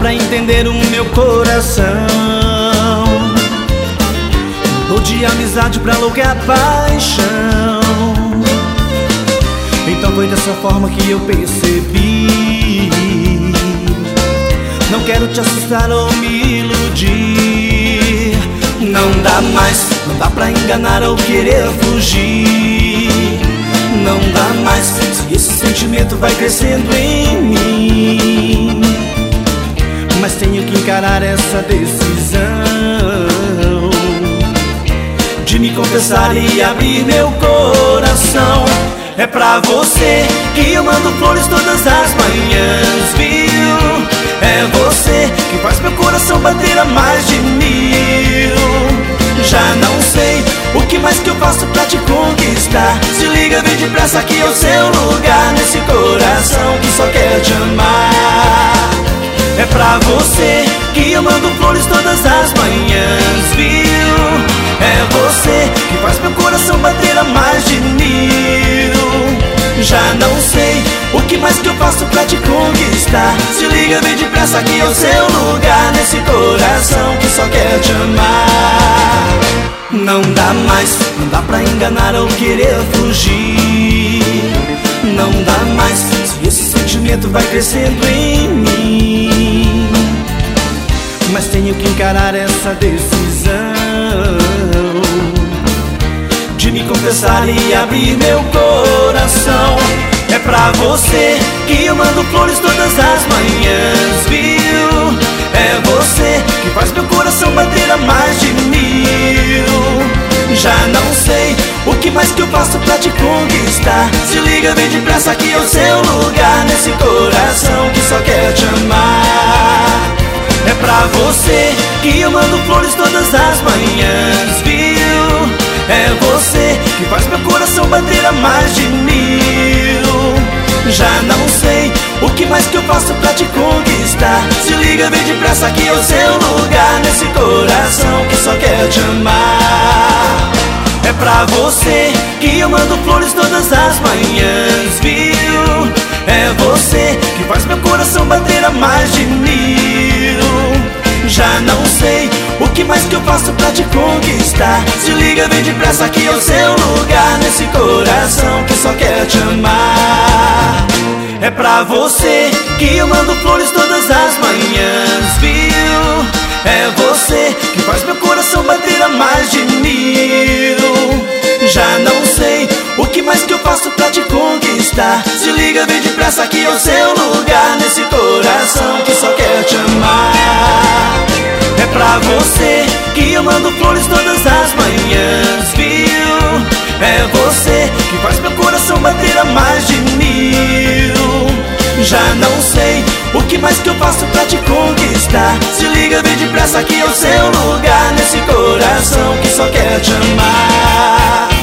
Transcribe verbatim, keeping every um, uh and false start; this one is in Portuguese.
pra entender o meu coração. Mudou de amizade pra louca paixão. Então foi dessa forma que eu percebi. Não quero te assustar ou me iludir. Não dá mais, não dá pra enganar ou querer fugir. Não dá mais, se esse sentimento vai crescendo em mim. Mas tenho que encarar essa decisão de me confessar e abrir meu coração. É pra você que eu mando flores todas as manhãs, viu? É você que faz meu coração bater a mais de mil. Já não sei o que mais que eu faço pra te conquistar. Se liga, vem depressa que é o seu lugar nesse coração que só quer te amar. É pra você que eu mando flores todas as manhãs, viu? É você que faz meu coração bater a mais de mil. Já não sei o que mais que eu faço pra te conquistar. Se liga, vem depressa que é o seu lugar nesse coração que só quer te amar. Não dá mais, não dá pra enganar ou querer fugir. Não dá mais, se esse sentimento vai crescendo em mim. Mas tenho que encarar essa decisão de me confessar e abrir meu coração. É pra você que eu mando flores todas as manhãs, viu? É você que faz meu coração bater a mais de mil. Já não sei o que mais que eu faço pra te conquistar. Se liga, vem depressa que é o seu lugar nesse coração que só quer te amar. É pra você que eu mando flores todas as manhãs, viu? É você que faz meu coração bater a mais de mil. Já não sei o que mais que eu faço pra te conquistar. Se liga, vem depressa que é o seu lugar nesse coração que só quer te amar. É pra você que eu mando flores todas as manhãs, viu? É você que faz meu coração bater a mais de mil. Já não sei o que mais que eu faço pra te conquistar. Se liga, vem depressa que é o seu lugar nesse coração que só quer te amar. É pra você que eu mando flores todas as manhãs, viu? É você que faz meu coração bater a mais de mil. Já não sei o que mais que eu faço pra te conquistar. Se liga, vem depressa que é o seu lugar nesse coração que só quer te amar. É pra você que eu mando flores todas as manhãs, viu? É você que faz meu coração bater a mais de mil. Já não sei o que mais que eu faço pra te conquistar. Se liga, vem depressa que é o seu lugar nesse coração que só quer te amar.